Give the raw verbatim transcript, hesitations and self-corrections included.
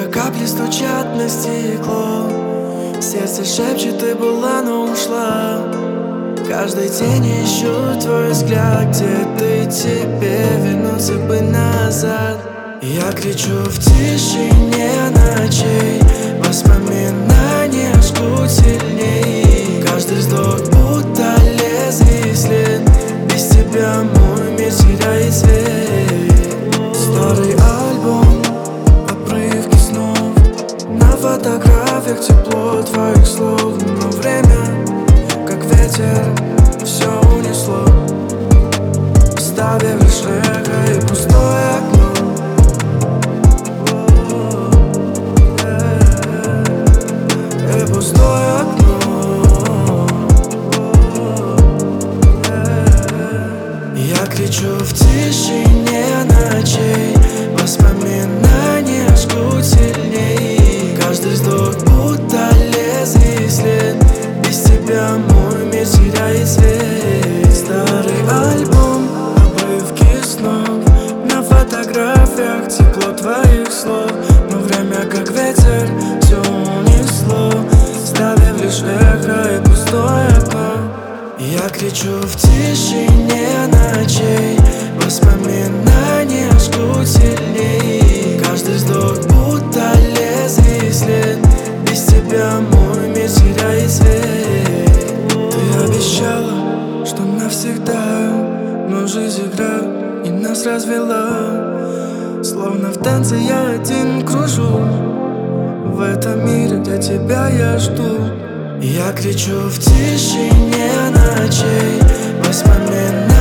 капли стучат на стекло. Сердце шепчет, ты была, но ушла. В каждой тени ищу твой взгляд, где ты, тебе вернуться бы назад. Я кричу в тишине ночей, воспоминания жгут сильней. Каждый вздох будто лезвие след, без тебя мой мир теряет цвет. Старый альбом, обрывки снов, на фотографиях тепло твоих слов. Но время, как ветер, все унесло, оставив лишь эхо и пустое окно. И пустое окно. Я кричу в тишине ночей, воспоминания жгут сильней. Каждый вздох будто лезвие след, без тебя мой мир теряет цвет. Старый альбом, обрывки снов, на фотографиях тепло твоих слов. Но время, как ветер, все унесло, ставив лишь эхо и пустое окно. Я кричу в тишине ночей, воспоминания жгут сильней. Каждый вздох будто лезвие след, без тебя мой мир теряет цвет. Ты обещала, что навсегда, но жизнь игра и нас развела. Словно в танце я один кружу в этом мире, где тебя я жду. Я кричу в тишине ночей, воспоминания